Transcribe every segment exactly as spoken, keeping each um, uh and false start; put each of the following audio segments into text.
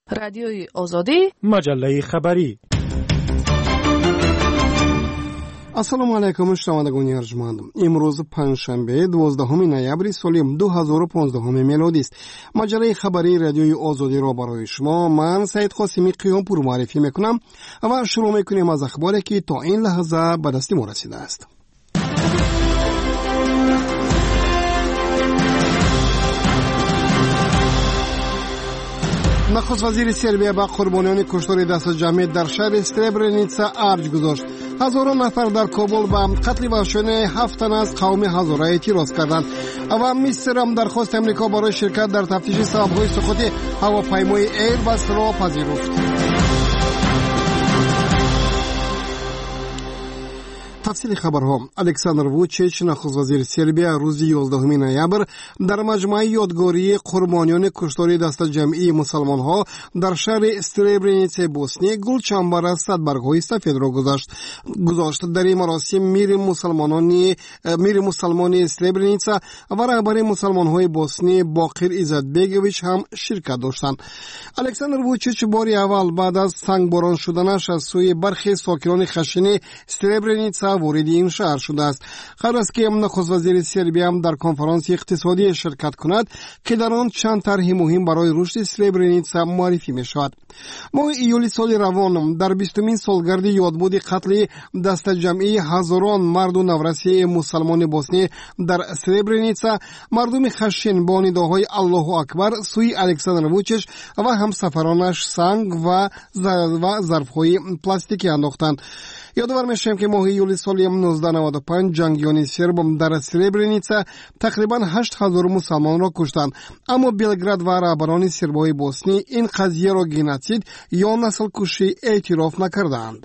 رادیوی آزادی، مجله خبری. ассалому алайкум шунавандагони арҷманд. имрӯз панҷшанбе дувоздаҳуми ноябри соли ду ҳазору понздаҳуми мелодӣ аст. маҷалаи хабарии радиои озодиро барои шумо ман Саид Қосими қиёнпур маърифӣ мекунам ва шурӯъ мекунем аз ахборе ки то ин лаҳза ба дасти мо расидааст. нахуст вазири Сербия ба қурбониёни куштори дастаҷамъӣ дар шаҳри Сребреница арҷ гузошт. ҳазорон нафар дар Кобул ба қатли ваҳшиёнаи ҳафт тан аз қавми ҳазора эътироз карданд ва Миср дархости Амрико барои ширкат дар тафтиши сабабҳои суқути ҳавопаймои Airbus-ро пазируфт. тафсили хабарҳо. Александр Вучич, нахуст вазири Сербия, рӯзи ёздаҳуми ноябр дар маҷмӯаи ёдгории қурбониёни куштори дастаҷамъии мусалмонҳо дар шаҳри Сребреницаи Боснӣ гулчамбар аз садбаргҳои сафедро гузошт. дар ин маросим мири мусалмони мири мусалмони Сребреница ва раҳбари мусалмонҳои Боснӣ Боқир Иззатбегович ҳам ширкат доштанд. Александр Вучич бори аввал баъд аз сангборон шуданаш аз сӯи бархи сокинони хашини Сребреница ворidi ин шаҳр шудааст. қабл аз ки нахуст вазири Сербия дар конфаронси иқтисодӣ ширкат кунад, ки дар он чанд тарҳи муҳим барои рушди Сребреница муаррифӣ мешавад. моҳи июли соли равон дар бистумин солгарди ёдбуди қатли дастаҷамъии ҳазорон марду наврасии мусалмони Боснӣ дар Сребреница, мардуми хашин бо нидоҳои Аллоҳу акбар сӯи Александр Вучич ва ҳамсафаронаш санг ва зарфҳои пластикӣ андохтанд. ёдовар мешавем ки моҳи июли соли нуздаҳ наводу панҷ ҷангиёни серб дар Сребреница тақрибан ҳашт ҳазор мусалмонро куштанд, аммо Белград ва раҳбарони сербҳои Боснӣ ин қазияро геноцид ё наслкушӣ эътироф накардаанд.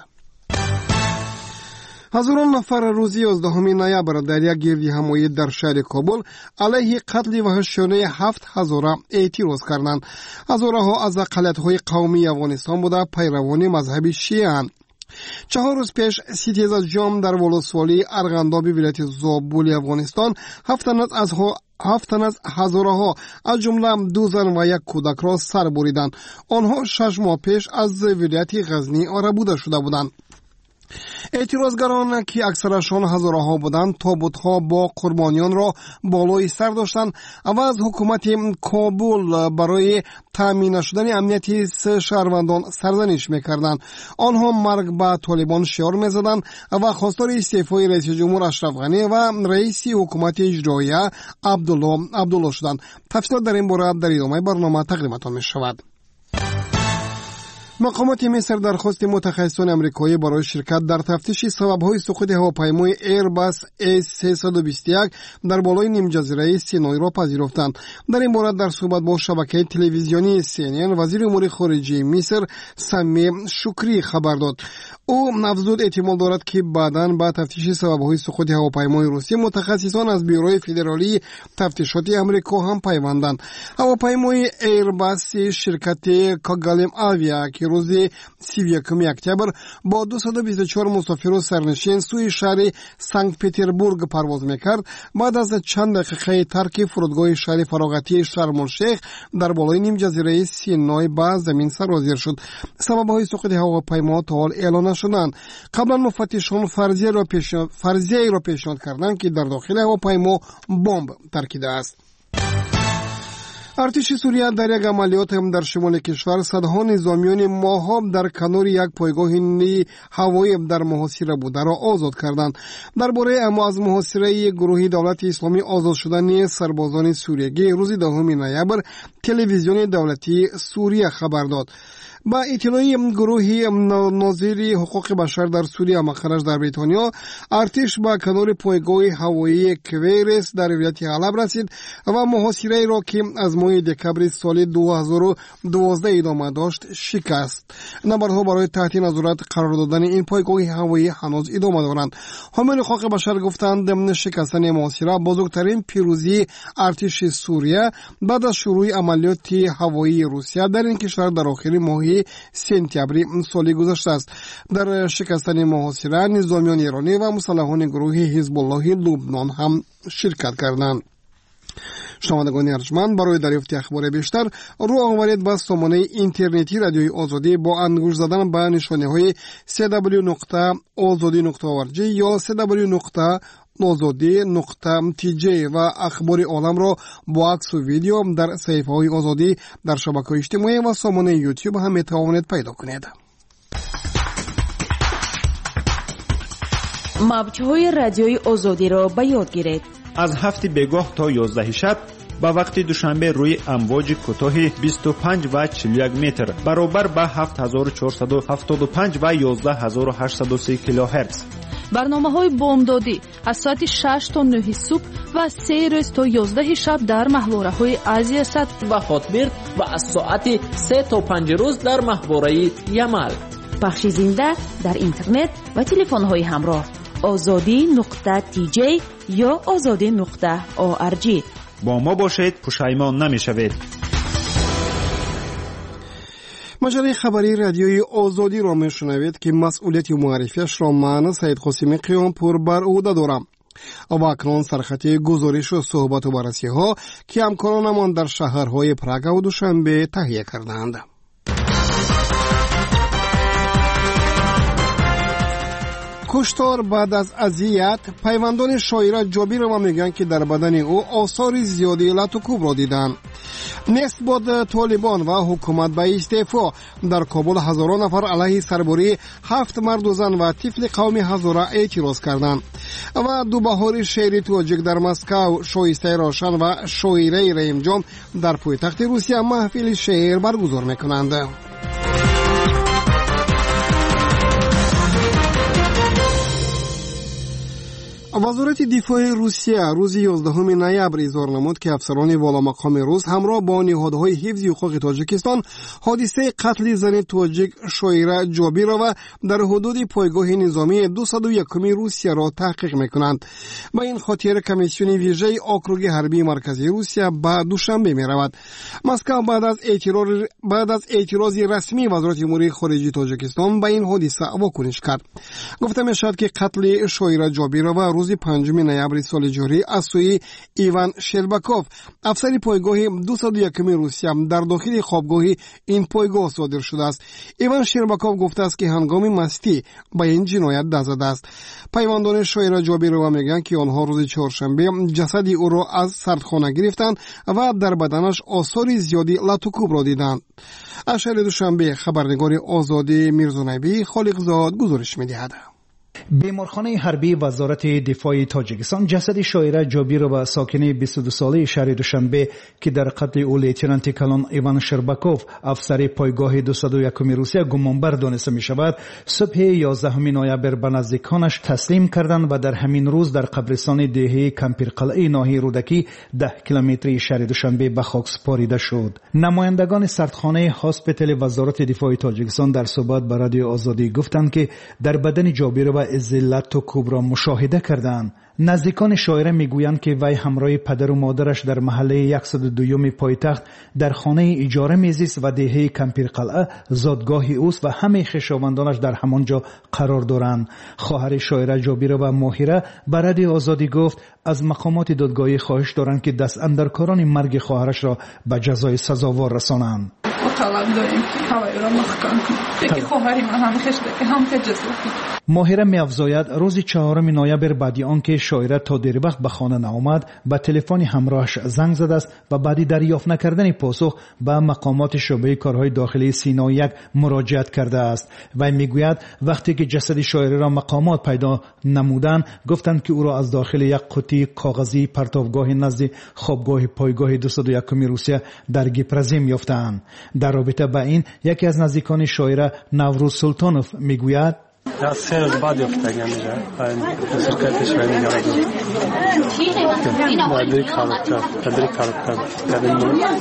ҳазорон нафар рӯзи ёздаҳуми ноябр дар як гирдиҳамоӣ дар шаҳри Кобул алайҳи қатли ваҳшиёнаи ҳафт ҳазора эътироз карданд. ҳазораҳо аз ақалиятҳои қавмии Афғонистон буда пайравони мазҳаби шиаанд. чаҳор рӯз пеш ситезаҷом дар волосволии Арғандоби вилояти Зобули Афғонистон ҳафт тан аз ҳазораҳо аз ҷумла ду зан ва як кӯдакро сар буриданд. онҳо шаш моҳ пеш аз вилояти Ғазнӣ орабуда шуда буданд. эътирозгарон ки аксарашон ҳазораҳо буданд, тобутҳо бо қурбониёнро болои сар доштанд ва аз ҳукумати Кобул барои таъмин нашудани амнияти шаҳрвандон сарзаниш мекарданд. онҳо марг ба Толибон шиор мезаданд ва хостори истеъфои раиси ҷумҳур Ашраф Ғанӣ ва раиси ҳукумати иҷроия Абдулло Абдулло шуданд. тафсилот дар ин бора дар идомаи барнома тақдиматон мешавад. мақомоти Миср дархости мутахассисони амрикоӣ барои ширкат дар тафтиши сабабҳои суқути ҳавопаймои Airbus эс сесад у бисту як дар болои нимҷазираи Синойро пазируфтанд. дар ин бора дар суҳбат бо шабакаи телевизионии Си Эн Эн вазири умури хориҷии Миср Самӣ Шукрӣ хабар дод. ӯ афзуд эҳтимол дорад, ки баъдан ба тафтиши сабабҳои суқути ҳавопаймои русӣ мутахассисон аз Бюрои федералии тафтишоти амрико ҳам пайванданд. ҳавопаймои Airbus ширкати Kogalem Avia ки рӯзи сию якуми октябр бо дусаду бисту чор мусофиру сарнишин сӯи шаҳри Санкт-Петербург парвоз мекард, баъд аз чанд дақиқаи тарки фурудгоҳи шаҳри фароғатии Шармулшейх дар болои нимҷазираи Синой ба замин сарозир шуд. сабабҳои суқути ҳавопаймо то ҳол эълон нашуданд. қаблан муфаттишон фарзияеро пешниҳод карданд, ки дар дохили ҳавопаймо бомб таркидааст. артиши Сурия дар як амалиёт дар шимоли кишвар садҳо низомиёни моҳоб дар канори як пойгоҳи ҳавоӣ дар муҳосира бударо озод карданд. дар бораи аммо аз муҳосираи гурӯҳи давлати исломӣ озод шудани сарбозони суриягӣ рӯзи дahumi ноябр телевизиони давлатии Сурия хабар дод. ба иттилои гурӯҳи нозири ҳуқуқи башар дар Сурия мақараш дар Бритониё, артиш ба канори пойгоҳи ҳавоии Кверес дар вилояти Ҳалаб расид ва муҳосираеро, ки аз моҳи декабри соли ду ҳазору дувоздаҳ идома дошт, шикаст. набардҳо барои таҳти назорат қарор додани ин пойгоҳи ҳавоӣ ҳанӯз идома доранд. ҳомили ҳуқуқи башар гуфтанд, шикастани муҳосира бузургтарин пирӯзии артиши Сурия баъд аз шурӯи амалиёти ҳавоии Русия дар ин кишвар дар охири моҳи сентябри соли гузашта аст. дар шикастани муҳосира низомиёни иронӣ ва мусаллаҳони гурӯҳи Ҳизбуллоҳи Лубнон ҳам ширкат карданд. شنوندگان ارجمند، برای دریافت اخبار بیشتر رو آورید به سامانه اینترنتی رادیوی آزادی با انگشت زدن به نشانه‌های دبلیو دبلیو دبلیو نقطه آزادی نقطه او آر جی یا دبلیو دبلیو دبلیو نقطه آزادی نقطه تی جی و اخبار عالم را با عکس و ویدیو در صفحه‌های آزادی در شبکه‌های اجتماعی و سامانه یوتیوب هم می‌توانید پیدا کنید. موج‌های رادیوی آزادی را به یاد گیرید. از هفت بگاه تا یازده شب با وقت دوشنبه روی امواج کوتاه بیست و پنج و چهل و یک متر برابر به هفت هزار و چهارصد و هفتاد و پنج و یازده هزار و هشتصد و سه کیلوهرتز. برنامه‌های بامدادی از ساعت شش تا نه صبح و سه روز تا یازده شب در محوره‌های آسیا صد و خاطبرد و از ساعت سه تا پنج روز در محوره یمل. پخش زنده در اینترنت و تلفن‌های همراه آزادی نقطه تی جی یا آزادی نقطه او آر جی. با ما باشید، پشیمان نمی‌شوید. مجله خبری رادیوی آزادی را میشنوید که مسئولیت معرفیش را من سید قاسمی قیامپور بر عهده دارم. و اکنون سرخط گزارش و صحبت و بررسی ها که همکارانمان در شهرهای پراگ و دوشنبه تهیه کردند. کشتار بعد از اذیت، پیوندان شاعر جابیر را میگن که در بدن او آثار زیادی لط و کوب را دیدند. نست بود طالبان و حکومت به استعفا، در کابل هزاران نفر علیه سربری هفت مرد و زن و طفل قوم هزاره اعتراض کردند. و دو بهار شعری توجیک در مسکو، شایسته روشن و شاعره رحیم جان در پایتخت روسیه محفل شعر برگزار میکنند. وزارت دفاع روسیه روز یازدهم نوامبر اظهار نمود که افسران والامقام روس همراه با نهادهای حفظ حقوق تاجیکستان حادثه قتل زن تاجیک شاعره جابیرا و در حدود پایگاه نظامی دویست و یک روسیه را تحقیق میکنند. با این خاطر کمیسیون ویژه آکروگ حربی مرکزی روسیه به دوشنبه میرود. مسکو بعد از اعتراض بعد از اعتراض رسمی وزارت امور خارجه تاجیکستان به این حادثه واکنش کرد. گفته میشد که قتل شاعره جابیرا و روز پنجم نوامبر سال جاری از سوی ایوان شرباکوف، افسر پایگاه دویست و یک روسیه در داخل خوابگاه این پایگاه صادر شده است. ایوان شرباکوف گفته است که هنگام مستی به این جنایت دست زده است. پیوندان شاعره جابیروا میگن که آنها روز چهارشنبه جسد او را از سردخانه گرفتند و در بدنش آثار زیادی لط و کوب را دیدند. از شهر دوشنبه خبرنگار آزادی میرزانبی خالقزاد گزارش می‌دهد. بیمارخانه حربی وزارت دفاع تاجیکستان جسد شاعره جابیر و ساکن بیست و دو ساله شهر دوشنبه که در قتل او لیتنانت کلان ایوان شرباکوف افسر پایگاه دویست و یک روسیه گمانبر دانسته می شود، صبح یازدهم نوامبر به نزدیکانش تسلیم کردند و در همین روز در قبرستان دهه کمپیرقلعه ناحیه رودکی ده کیلومتری شهر دوشنبه به خاک سپاریده شد. نمایندگان سردخانه هاسپیتال وزارت دفاع تاجیکستان در صحبت با رادیو آزادی گفتند که در بدن جابیر و ذلت و کوب را مشاهده کردند. نزدیکان شاعره میگویند که وی همراه پدر و مادرش در محله صد و دو پایتخت در خانه اجاره میزیست و دهه کمپیرقلعه زادگاه اوست و همه خویشاوندانش در همانجا قرار دارند. خواهر شاعره جابیرا و ماهره به رادیو آزادی گفت از مقامات دادگاهی خواهش دارند که دست اندرکاران مرگ خواهرش را به جزای سزاوار رسانند. ماهره می افزاید روز چهارم نوامبر بعد آنکه شاعره تا دیر وقت به خانه نآمد به تلفن همراهش زنگ زده است و بعد دریافت نکردن پاسخ به مقامات شعبه کارهای داخلی سینا یک مراجعت کرده است. و میگوید وقتی که جسد شاعره را مقامات پیدا نمودند گفتند که او را از داخل یک قوطی کاغذی پرتابگاه نزد خوابگاه پایگاه دویست و یک روسیه در گپرزیم یافتند. در رابطه با این یکی از نزدیکان شاعره نوروز سلطانوف میگوید در سه روز بعد یافتگی میشه سرکتش و میگه مادری کارکتر پدری کارکتر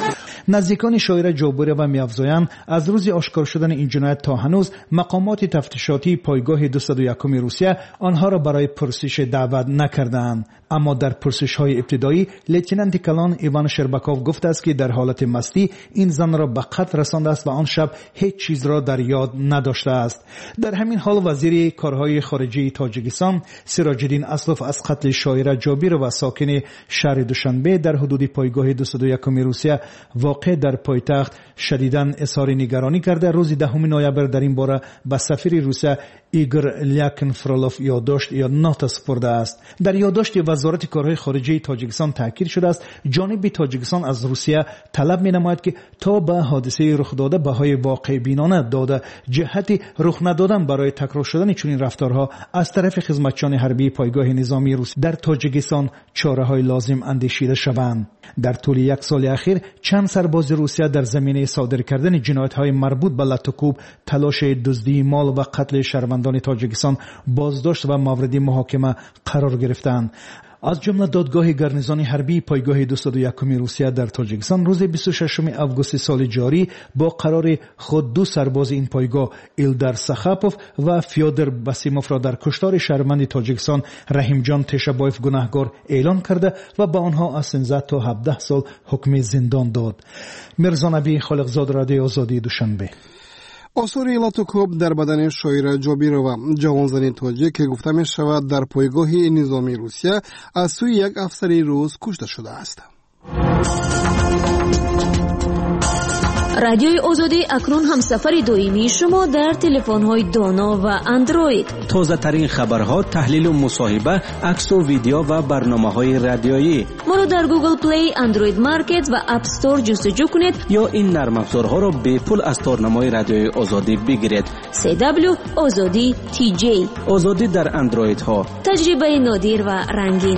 نزدیکان شاعره جابری و میافزایند از روز آشکار شدن این جنایت تا هنوز مقامات تفتیشاتی پایگاه دویست و یک روسیه آنها را برای پرسش دعوت نکردند. اما در پرسش‌های ابتدایی لیتنانت کلان ایوان شرباکوف گفته است که در حالت مستی این زن را به قتل رسانده است و آن شب هیچ چیز را در یاد نداشته است. در همین حال وزیر کارهای خارجه تاجیکستان سراج الدین اسلوف از قتل شاعره جابیر و ساکن شهر دوشنبه در حدود پایگاه دویست و یک روسیه واقع در پایتخت شدیداً اظهار نگرانی کرده. روز دهم نوامبر در این باره به سفیر روسیه ایگور لیاکن فرولوف یادداشت یا نوت سپرده است. در یادداشت وزارت کارهای خارجه تاجیکستان تاکید شده است جانب تاجیکستان از روسیه طلب می‌نماید که تا به حادثه رخ داده بهای واقع بینانه داده جهت رخ ندادن برای تکرار شدن چنین رفتارها از طرف خدمتچیان حربی پایگاه نظامی روس در تاجیکستان چاره‌های لازم اندیشیده شوند. در طول یک سال اخیر چند سرباز روسیه در زمینه صادر کردن جنایت‌های مربوط به لطوکوب، تلاش دزدی مال و قتل شهروندان تاجیکستان بازداشت و مورد محاکمه قرار گرفتند. از جمله دادگاه گارنیزون حربی پایگاه دویست و یک روسیه در تاجیکستان روز بیست و ششم آگوست سال جاری با قرار خود دو سرباز این پایگاه ایلدار سخاپوف و فیودر باسیموف را در کشتار شهروند تاجیکستان رحیم جان تشابایف گناهکار اعلان کرده و به آنها از سیزده تا هفده سال حکم زندان داد. میرزا نبی خالقزاد، رادیو آزادی، دوشنبه. آثار لاتوکوب در بدن شاعره جابیرова جوانزن تاجیک که گفته می شود در پایگاه نظامی روسیه از سوی یک افسر روس کشته شده است. رادیوی آزادی اکنون همسفر دائمی شما در تلفن‌های دانا و اندروید. تازه ترین خبرها، تحلیل و مصاحبه، عکس و ویدیو و برنامه‌های رادیویی. ما را در گوگل پلی، اندروید مارکت و اپ استور جستجو کنید یا این نرم افزارها را به پول از تارنمای رادیوی آزادی بگیرید. سی دبلیو آزادی تی جی. آزادی در اندروید ها. تجربه نادر و رنگین.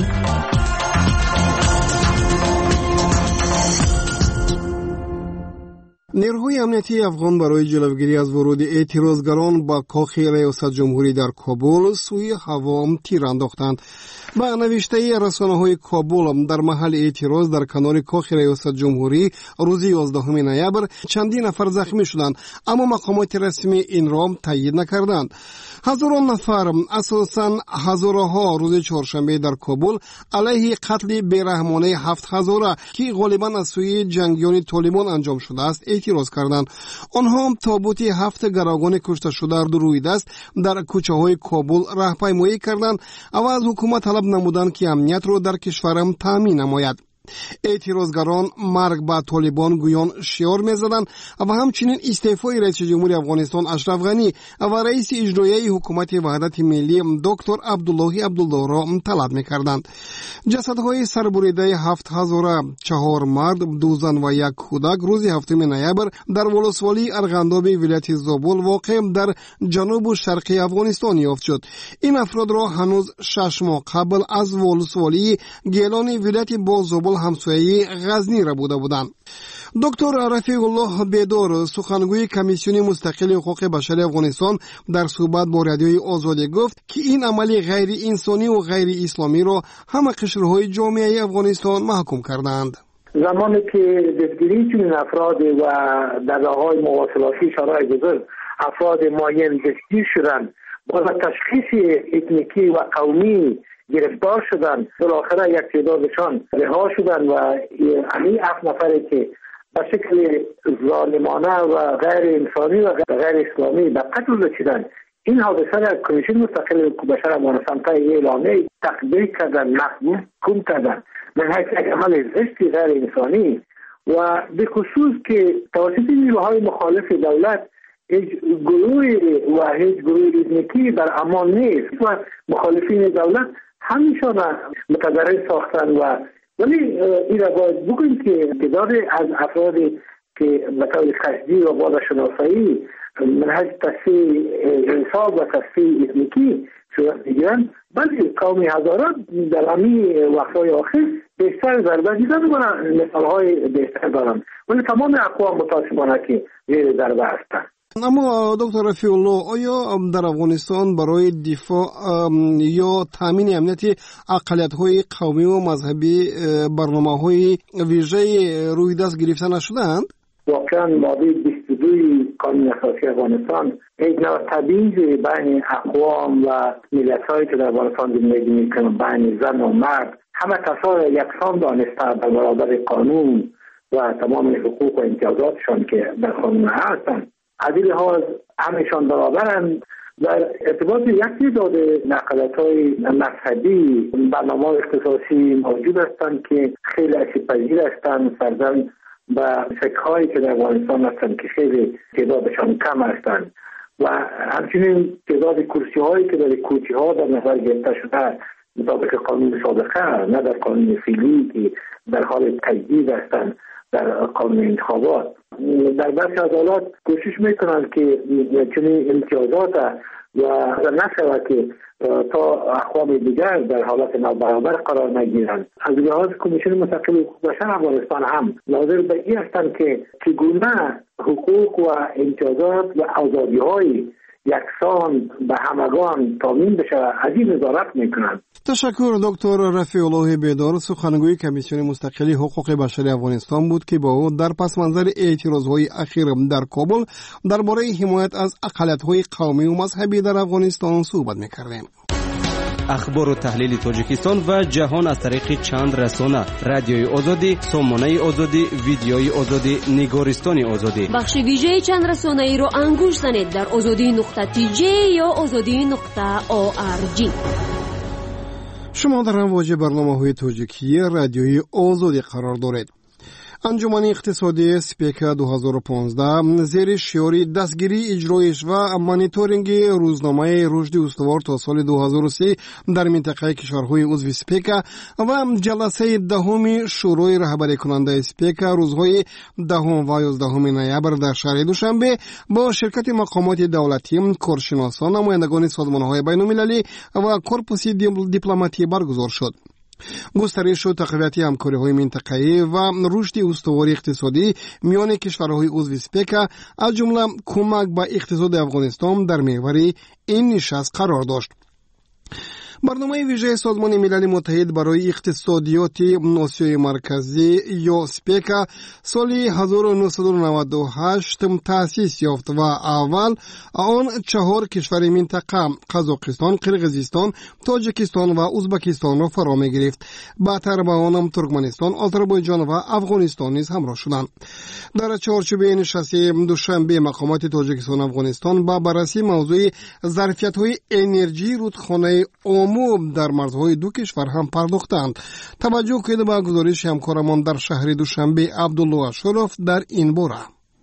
نیروهای امنیتی افغان برای جلوگیری از ورود اعتراضگران با کاخ ریاست جمهوری در کابل سوی هوا تیر انداختند. با نوشته رسانه‌های کابل در محل اعتراض در کنار کاخ ریاست جمهوری روز یازدهم نوامبر چندین نفر زخمی شدند، اما مقامات رسمی این را تایید نکردند. هزاران نفر، اساساً هزارها، روز چهارشنبه در کابل علیه قتل بیرحمانه هفت هزاره که غالباً از سوی جنگیان طالبان انجام شده است اعتراض کردند. آنها تابوت هفت گروگان کشته شده را روی دست در کوچه‌های کابل راهپیمایی کردند و از حکومت طلب نمودند که امنیت را در کشورم تامین نماید. اعتراضگران مرگ به طالبان گویان شعار می‌زدند و همچنین استعفای رئیس جمهور افغانستان اشرف غنی و رئیس اجرایی حکومت وحدت ملی دکتر عبدالله عبدالله را طلب می‌کردند. جسدهای سربریده هفت هزار چهار مرد، دو زن و یک کودک روز هفتم نوامبر در ولسوالی ارغنداب ولایت زابل واقع در جنوب و شرقی افغانستان یافت شد. این افراد را هنوز شش ماه قبل از ولسوالی گیلان ولایت بازابل همسایه غزنی را بوده بودند. دکتر رفیق الله بیدار، سخنگوی کمیسیون مستقل حقوق بشر افغانستان، در صحبت با رادیوی آزادی گفت که این عمل غیر انسانی و غیر اسلامی را همه قشرهای جامعه افغانستان محکوم کردند. زمانی که دستگیری چنین افراد و در راه‌های مواصلاتی شارع بزرگ افراد معین دستگیر شدند، با تشخیص اتنیکی و قومی گرفتار شدند، بالاخره یک تعدادشان رها شدند و همین هفت نفری که به شکل ظالمانه و غیر انسانی و غیر اسلامی به قتل رسیدند، این حادثه را کمیسیون مستقل حقوق بشر افغانستان تا اعلامیه تقدیر کردن، محکوم کردن من حیث یک عمل زشت غیر انسانی و به خصوص که توسط نیروهای مخالف دولت هیچ گروه و هیچ گروه اتنیکی بر امان نیست و مخالفین دولت همیشان متضرر ساختن و ولی این را باید بگوییم که تعداد از افرادی که به طور قصدی و با شناسایی منهج تصفیه انساب و تصفیه اتنیکی صورت میگیرند، بلکه قوم هزارات در همین وقتهای آخر بیشتر ضربه دیدن و مثالهای بیشتر دارند، ولی تمام اقوام متاسفانه که زیر ضربه هستند. اما دکتر رفیع الله، آیا در افغانستان برای دفاع یا تامین امنیت اقلیت‌های قومی و مذهبی برنامه‌های ویژه روی دست گرفته نشدند؟ واقعا ماده بیست و دو قانون اساسی افغانستان یک نوع تبعیض بین اقوام و ملت‌هایی که در افغانستان زندگی می‌کنند، بین زن و مرد، همه کسا را یکسان دانسته در برابر قانون و تمام حقوق و امتیازاتشان که در قانون هستند. از این لحاظ همشان برابرند. در ارتباط یک تعداد اقلیت‌های مذهبی برنامه اختصاصی موجود هستند که خیلی آسیب‌پذیر هستند، فرضاً و فکرهایی که در افغانستان هستند که خیلی تعدادشان کم هستند و همچنین تعداد کرسی هایی که در کوچی ها در نظر گرفته شده مطابق قانون سابقه، نه در قانون فعلی که در حال تجدید هستند در قانون انتخابات. در برخی از حالات کوشش میکنند که چنین امتیازات و نشود که تا اقوام دیگر در حالت نابرابر قرار نگیرند. از لحاظ کمیسیون مستقل حقوق بشر افغانستان هم ناظر به این هستند که چگونه حقوق و امتیازات و آزادی‌های یکسان به همگان تامین بشه، از این نظارت میکنند. تشکر. دکتر رفیع الله بیدار، سخنگوی کمیسیون مستقل حقوق بشر افغانستان بود که با او در پس منظر اعتراضهای اخیر در کابل درباره حمایت از اقلیت‌های قومی و مذهبی در افغانستان صحبت میکردیم. اخبار و تحلیل تاجیکستان و جهان از طریق چند رسانه: رادیوی آزادی، سامانه آزادی، ویدیوی آزادی، نگارستان آزادی. بخش ویژه چند رسانه ای رو انگوش زنید در آزادی نقطه تی جی یا آزادی نقطه او آر جی. شما در امواج برنامه‌های تاجیکی رادیوی آزادی قرار دارید. انجمن اقتصادی سپیکا دو هزار و پانزده زیر شعار دستگیری اجرایش و مانیتورینگ روزنامه رشد استوار تا سال دو هزار و سه در منطقه کشورهای عضو سپیکا و جلسه دهم شورای رهبری کننده سپیکا روزهای دهم و یازدهم نوامبر در شهر دوشنبه با شرکت مقامات دولتی، کارشناسان، نمایندگان سازمان‌های بین‌المللی و کورپوس دیپلماتی برگزار شد. گسترش و تقویت همکاری‌های منطقه‌ای و رشد استواری اقتصادی میان کشورهای عضو سپیکا از جمله کمک به اقتصاد افغانستان در محور این نشست قرار داشت. برنامه ویژه سازمان ملل متحد برای اقتصادیات آسیای مرکزی یا سپیکا سال هزار و نهصد و نود و هشت تأسیس یافت و اول آن چهار کشور منطقه قزاقستان، قرقیزستان، تاجیکستان و ازبکستان را فرا می‌گرفت. بعدتر به آن ترکمنستان، آذربایجان و افغانستان نیز همراه شدند. در چارچوب نشست دوشنبه مقامات تاجیکستان و افغانستان با بررسی موضوع ظرفیت‌های انرژی رودخانه اومو در مرزهای دو کشور هم پرداختند. توجه کنید به گزارش همکارمان در شهر دوشنبه عبدالله اشرف در این باره.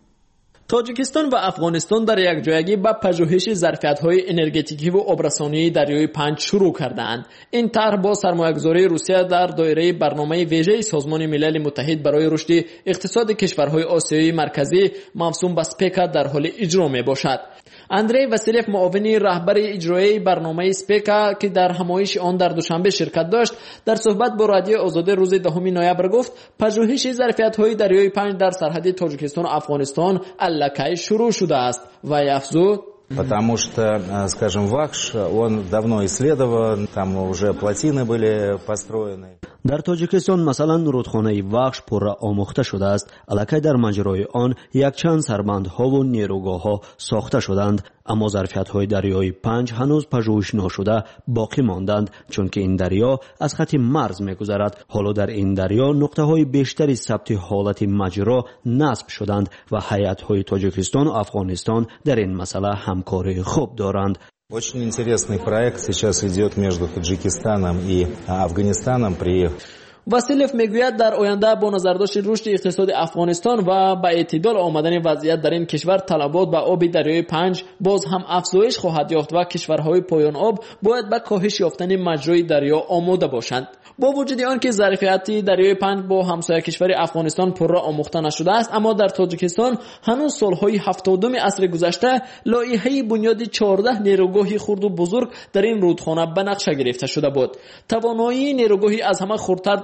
تاجیکستان و افغانستان در یک جایگی با پژوهش ظرفیت‌های انرژتیکی و آبرسانی دریای پنج شروع کردند. این طرح با سرمایه‌گذاری روسیه در دایره برنامه ویژه سازمان ملل متحد برای رشد اقتصاد کشورهای آسیای مرکزی موسوم به سپیکا در حال اجرا میباشد. اندری واسیلیف، معاون رهبر اجرایی برنامه سپیکا که در همایش آن در دوشنبه شرکت داشت، در صحبت با رادیو آزادی روز دهم نوامبر گفت پژوهش ظرفیت‌های دریای پنج در سرحد تاجیکستان و افغانستان الکی شروع شده است و افزود Потому что, скажем, Вахш, он давно исследован, там уже плотины были построены. در تاجیکستان مثلا رودخانه وخش پر آموخته شده است. الکی در مجرای آن یک چند سربندها و نیروگاه‌ها ساخته شدند، اما ظرفیت‌های دریای پنج هنوز پژوهش نشده باقی ماندند، چون که این دریا از خط مرز می‌گذرد. حالا در این دریا نقطه‌های بیشتری ثبت حالت مجرا نصب شدند و هیئت‌های تاجیکستان و افغانستان در این مسئله همکاری خوب دارند. Очень интересный проект сейчас идет между Таджикистаном и Афганистаном при واسیلیف میگوید در آینده با نظرداشت رشد اقتصاد افغانستان و با اعتدال آمدن وضعیت در این کشور، طلبات به آب دریای پنج باز هم افزایش خواهد یافت و کشورهای پایان آب باید به کاهش یافتن مجرای دریا آماده باشند. با وجود آن که ظرفیت دریای پنج با همسایه کشور افغانستان پر آموخته نشده است، اما در تاجیکستان هنوز سالهای هفتادم عصر گذشته لایحه بنیاد چهارده نیروگاه خرد و بزرگ در این رودخانه به نقشه گرفته شده بود. توانایی نیروگاهی از همه خردتر در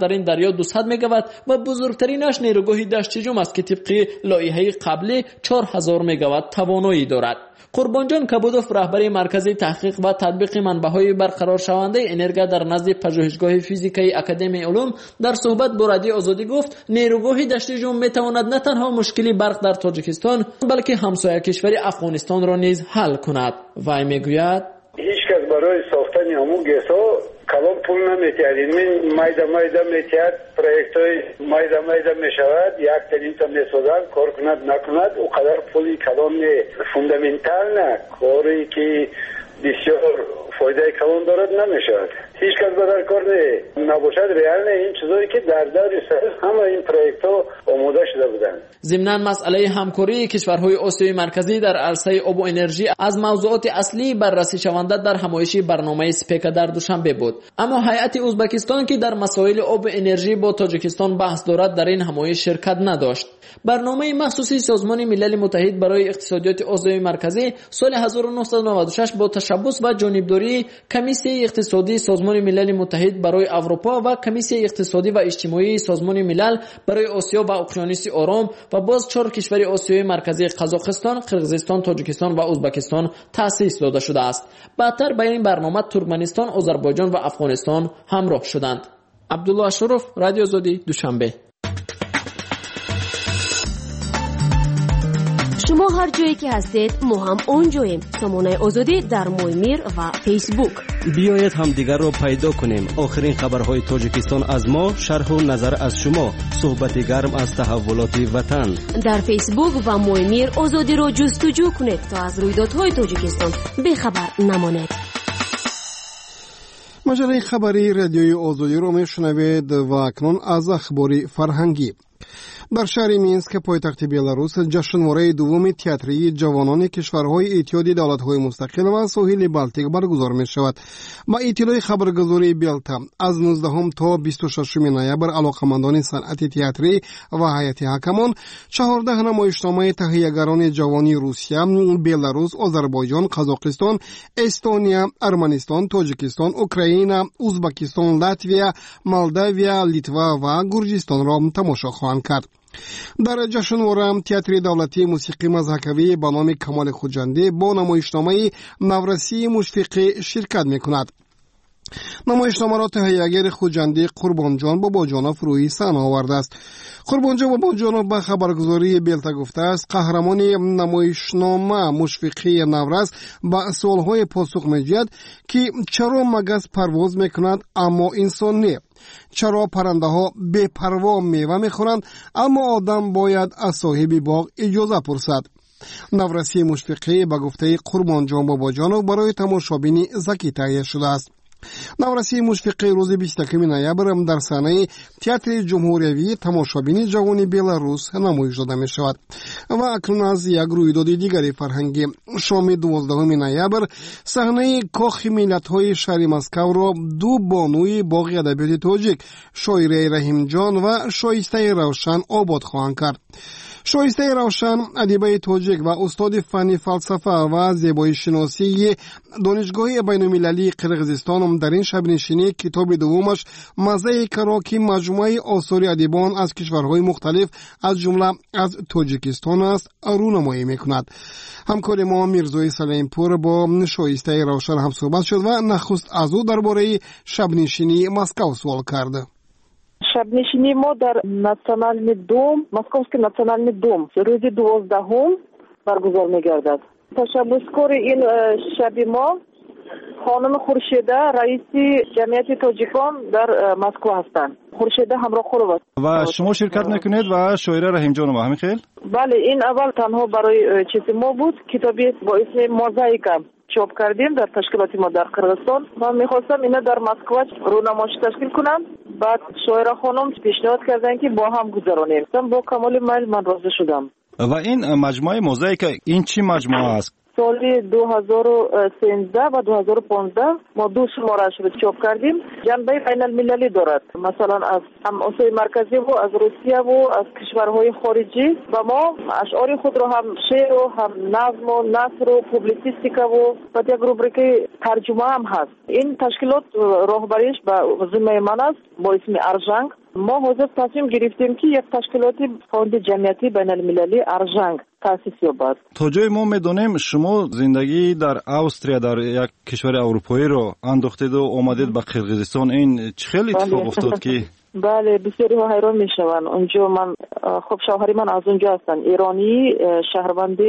در این دریا دویست مگاوات و بزرگترینش نیروگاه دشتیجم است که طبق لایحه قبلی چهار هزار مگاوات توانایی دارد. قربانجان کبودوف رهبر مرکز تحقیق و تطبیق منبع‌های برقرار شونده انرژی در نزد پژوهشگاه فیزیکایی اکادمی علوم در صحبت با رادیو آزادی گفت نیروگاه دشتیجم میتواند نه تنها مشکلی برق در تاجیکستان بلکه همسایه کشور افغانستان را نیز حل کند. وی میگوید هیچ کس برای ساختن همون گسا کلام پول نمیتید. این مایده مایده میتید پروژه های مایده مایده میشود یک تنین تا میسازد کار کند نکند او قدر پولی کلام نه فوندامنتال نه کاری که بسیار فایده کلام دارد نمیشود. هیچ کس بدر کار نه نباشد ریال نه این چیزایی که در دور سرس همه این پروژه ها آماده شده بودند. ضمناً مسئله همکاری کشورهای آسیای مرکزی در عرصه آب و انرژی از موضوعات اصلی بررسی شونده در همایش برنامه سپیکا در دوشنبه بود. اما هیئت ازبکستان که در مسائل آب و انرژی با تاجیکستان بحث دارد در این همایش شرکت نداشت. برنامه مخصوصی سازمان ملل متحد برای اقتصادیات آسیای مرکزی سال هزار و نهصد و نود و شش با تشبث و جانبداری کمیسیون اقتصادی سازمان ملل متحد برای اروپا و کمیسیون اقتصادی و اجتماعی سازمان ملل برای آسیا و اقیانوس آرام و باز چهار کشور آسیای مرکزی قزاقستان، قرقیزستان، تاجیکستان و ازبکستان تأسیس داده شده است. بعدتر با این برنامه ترکمنستان، آذربایجان و افغانستان همراه شدند. عبدالله اشرف، رادیو آزادی، دوشنبه. شما هر جایی که هستید ما هم اونجاییم. سامانه آزادی در مویمیر و فیسبوک. بیایید هم دیگر رو پیدا کنیم. آخرین خبرهای تاجیکستان از ما، شرح و نظر از شما، صحبت گرم از تحولات وطن. در فیسبوک و مویمیر آزادی رو جستجو کنید تا از رویدادهای تاجیکستان بیخبر نمانید. مجله خبری رادیوی آزادی رو میشنوید و اکنون از اخبار فرهنگی. در شهر مینسک پایتخت بلاروس جشنواره دوم تئاتری جوانان کشورهای اتحاد دولت‌های مستقل و ساحل بالتیک برگزار می‌شود. با اطلاع خبرگزاری بیلتا از نوزدهم تا بیست و ششم نوامبر علاقه‌مندان صنعت تئاتری و هیئت حکمان چهارده نمایشنامه تهیه‌گران جوانی روسیه، بلاروس، آذربایجان، قزاقستان، استونیا، ارمنستان، تاجیکستان، اوکراین، ازبکستان، لاتویا، مولداویا، لیتوا و گرجستان را تماشا خواهند کرد. در جشنواره تئاتر دولتی موسیقی مذهبی با نام کمال خوجنده با نمایشنامه نورسی مشفقی شرکت می‌کند. نمایشنامه را تهیه‌گر خوجنده قربانجان باباجانوف روی صحنه آورده است. قربانجان باباجانوف به خبرگزاری بیلتا گفته است قهرمان نمایشنامه مشفقی نورس با سوال‌های پاسخ می‌دهد که چرا مگس پرواز می‌کند اما انسان نه؟ چرا پرنده ها بے پروا میوه میخورند اما آدم باید از صاحب باغ اجازه پرسد؟ نورسی مشفقی به گفته قربانجان باباجانوف برای تماشابین زکی تهیه شده است. نورسی مشفقی روز بیست و یک نوامبر در صحنه تئاتر جمهوریوی تماشابین جوان بلاروس نمایش داده می شود. و اکنون از یک رویداد دیگری فرهنگی شام دوازدهم نوامبر صحنه کاخ ملت‌های شهر مسکو را دو بانوی باغ ادبیات تاجیک شاعره رحیم جان و شایسته روشن آباد خواهند کرد. شایسته روشن ادیبه تاجیک و استاد فنی فلسفه و زیبایی شناسی دانشگاه بین‌المللی قرقیزستان در این شب نشینی کتاب دومش مزه کراکی مجموعه آثار ادیبان از کشورهای مختلف از جمله از تاجیکستان است رونمایی میکند. همکار ما میرزای سلیمپور با شایسته روشن هم صحبت شد و نخست از او درباره شب نشینی مسکو سوال کرد. شبنشینی ما در ناسیونال دوم، مسکووسکی ناسیونال دوم روز دوازدهم برگزار می‌گردد. تشبثکار این شب ما خانم خورشیده رئیس جمعیت تاجیکان در مسکو هستند. خورشیده همراه خود است. و شما شرکت نکنید و شاعره رحیم جان ما همین خیل؟ بله این اول تنها برای چیز ما بود کتابی با اسم موزاییکا چاپ کردیم در تشکیلات ما در قرقیزستان و میخواستم اینا در مسکو رونمایش تشکیل کنم. بعد شاعره خانم پیشنهاد کردن که با هم گذرانیم. با کمال میل من راضی شدم. و این مجموعه موزاییک این چی مجموعه است؟ سال دو هزار و سیزده و دو هزار و پانزده ما دو شماره‌اش رو چاپ کردیم. جنبه بین المللی دارد، مثلا از هم‌آسای مرکزی و از روسیه و از کشورهای خارجی و ما اشعار خود رو هم شعر و هم نظم و نثر و پوبلیسیستیکا و بعد یک روبریک ترجمه هم هست. این تشکیلات راهبریش به ذمه من است با اسم ارژنگ. ما حاضر تصمیم گرفتیم که یک تشکیلاتی فوند جمعیتی بین المللی ارژنگ تأسیس یابد. تا جای ما میدونیم شما زندگی در استریا در یک کشور اروپایی رو انداختید و آمدید به قرقیزستان. این چه خیلی اتفاق افتاد که بله بسیاری ها حیران میشون. اونجا من خب شوهری من از اونجا هستن، ایرانی شهروند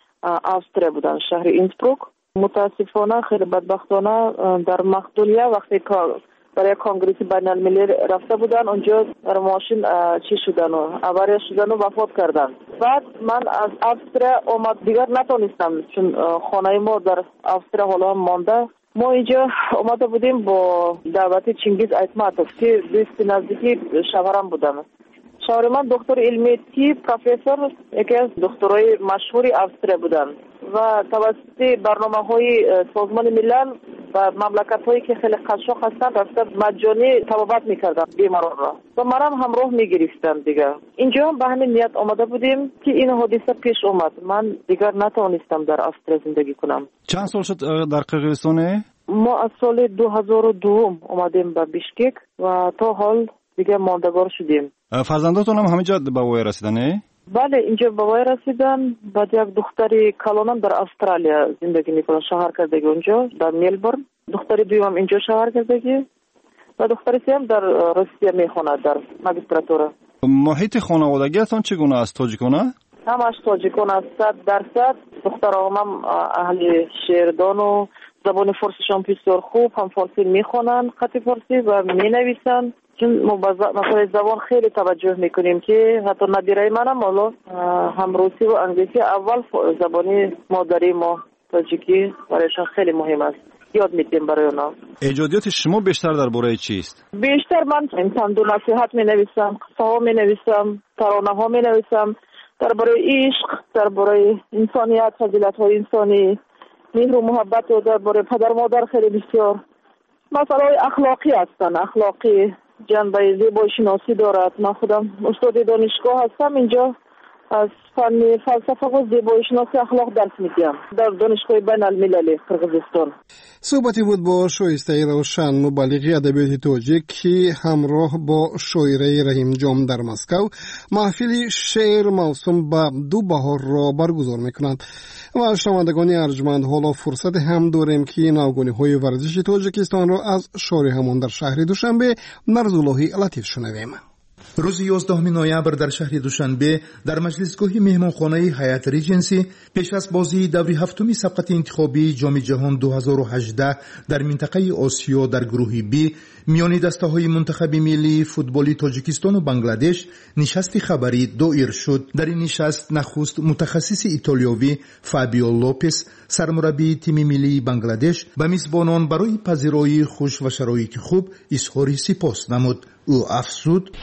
استریا بودن، شهر اینسبروک. متاسفانه خیلی بدبختانه در مقدونیه وقتی که برای کنگرس بین المللی رفته بودن اونجا در ماشین چی شدن و اوریه شدن و وفات کردن. بعد من از استریا آمد دیگر نتونستم چون خانه ما در استریا حالا هم مانده. ما اینجا آمده بودیم با دعوت چنگیز ایتماتوف که دوست نزدیکی شوهرم بودن. شوهر من دکتر علمی طب پروفسور یکی از دکترای مشهوری استریا بودن و توسط برنامه‌های سازمان ملل و مملکت‌هایی که خیلی قشاق هستند رفته مجانی طبابت می‌کردن بیماران را و منم همراه می‌گرفتم دیگه. اینجا هم به همین نیت آمده بودیم که این حادثه پیش اومد. من دیگر نتوانستم در استریا زندگی کنم. چند سال شد در قرقیزستان؟ ما از سال دو هزار و دو اومدیم به بیشکک و تا حال دیگه ماندگار شدیم. فرزنداتون هم همینجا به وای رسیدن نه؟ بله اینجا به وای رسیدن. بعد یک دختری کلانم در استرالیا زندگی میکنه، شوهر کردگی اونجا در ملبورن. دختری دویم اینجا شوهر کردگی و دختری سوم در روسیه میخونه در ماجستراتوره. محیط خانوادگیتون چگونه است؟ تاجیکانه؟ همش تاجیکانه است صد درصد. دخترام هم اهل شعردان و زبان فارسیشان بسیار خوب، هم فارسی میخونن خط فارسی و مینویسن. چون ما مثلا زبان خیلی توجه میکنیم که حتی نبیره منم حالا هم روسی و انگلیسی اول زبانی مادری ما تاجیکی برایشان خیلی مهم است، یاد میدیم برای اونا. ایجادیات شما بیشتر درباره چیست؟ بیشتر من انسان دو نصیحت می نویسم، قصه ها می نویسم، ترانه ها می نویسم درباره عشق، درباره انسانیت، فضیلت های انسانی، مهر و محبت و درباره پدر مادر خیلی بسیار. مسائل اخلاقی هستن، اخلاقی جنبه زیبایی شناسی دارد. من خودم استاد دانشگاه هستم، اینجا از فن فلسفه و زیبایی شناسی اخلاق درس میدم در دانشگاه بین المللی قرقیزستان. صحبتی بود با شایسته روشن مبلغ ادبیات تاجیک که همراه با شاعره رحیم جام در مسکو محفل شعر موسوم به دو بهار را برگزار میکنند. و شنوندگان ارجمند حالا فرصت هم داریم که نوگانی های ورزشی تاجیکستان را از شارع همان در شهر دوشنبه نرزاللهی لطیف شنویم. روز یازدهم نوامبر در شهر دوشنبه در مجلسگاه مهمانخانه حیات ریجنسی پیش از بازی دوری هفتمی سبقت انتخابی جام جهان دو هزار و هجده در منطقه آسیا در گروه بی میان دسته‌های منتخب ملی فوتبالی تاجیکستان و بنگلادش نشست خبری دایر شد. در این نشست نخست متخصص ایتالیایی فابیو لوپس سرمربی تیم ملی بنگلادش به میزبانان برای پذیرایی خوش و شرایط خوب اظهار سپاس نمود. او افزود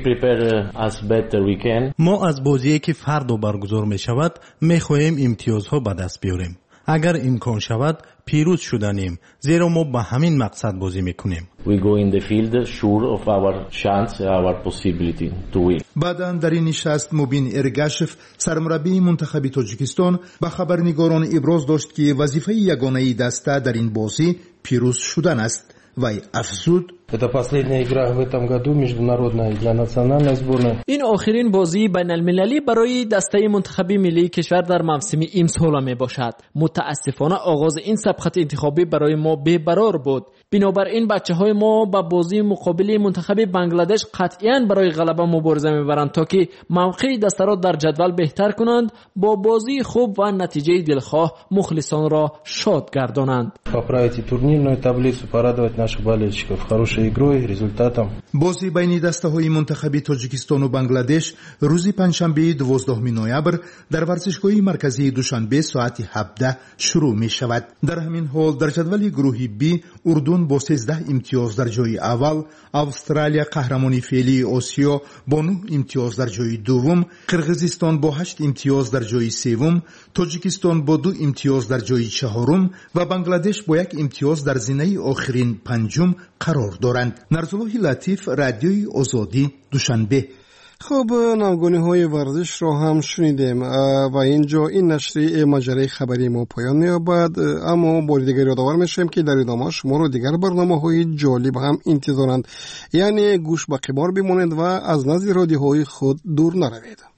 ما از بازی که فردا برگزار می شود می خواهیم امتیازها به دست بیاریم. اگر امکان شود پیروز شدنیم، زیرا ما به همین مقصد بازی میکنیم. بعداً در این نشست مبین ارگاشف سرمربی منتخب تاجیکستان به خبرنگاران ابراز داشت که وظیفه یگانه دسته در این بازی پیروز شدن است. وای افزود این آخرین بازی بین المللی برای دسته منتخبی ملی کشور در موسم امسال می باشد. متاسفانه آغاز این سبقت انتخابی برای ما بی‌قرار بود. بنابراین بچه های ما با بازی مقابل منتخب بنگلادش قطعاً برای غلبه مبارزه میبرند تا که موقع دسته را در جدول بهتر کنند، با بازی خوب و نتیجه دلخواه مخلصان را شاد گردانند. Поправить турнирную таблицу, порадовать наших болельщиков. Хорошие игру и результатом. бозӣ байни дастаҳои мунтахаби тоҷикистону бангладеш рӯзи панҷшанбеи дувоздуҳуми ноябр дар варзишгоҳи марказии душанбе соати ҳабдаҳ шурӯъ мешавад. дар ҳамин ҳол дар ҷадвали гурӯҳи б урдун бо сездаҳ имтиёз дар ҷойи аввал, австралия қаҳрамони феълии осиё бо нӯҳ имтиёз дар ҷойи дуввум, қирғизистон бо ҳашт имтиёз дар ҷойи севум, тоҷикистон бо ду имтиёз дар ҷойи чаҳорум ва бангладеш бо як имтиёз дар зинаи охирин панҷум қарор доранд. нарзуллоҳи латиф, радиои озодӣ, душанбе. خب نامگونی‌های ورزش رو هم شنیدیم و اینجا این نشریه مجله خبری ما پایان می‌یابد، اما بار دیگر یادآور می‌شیم که در ادامه شما رو دیگر برنامه‌های جالب هم انتظارند، یعنی گوش به خبر بمانید و از نزد رادیوهای خود دور نروید.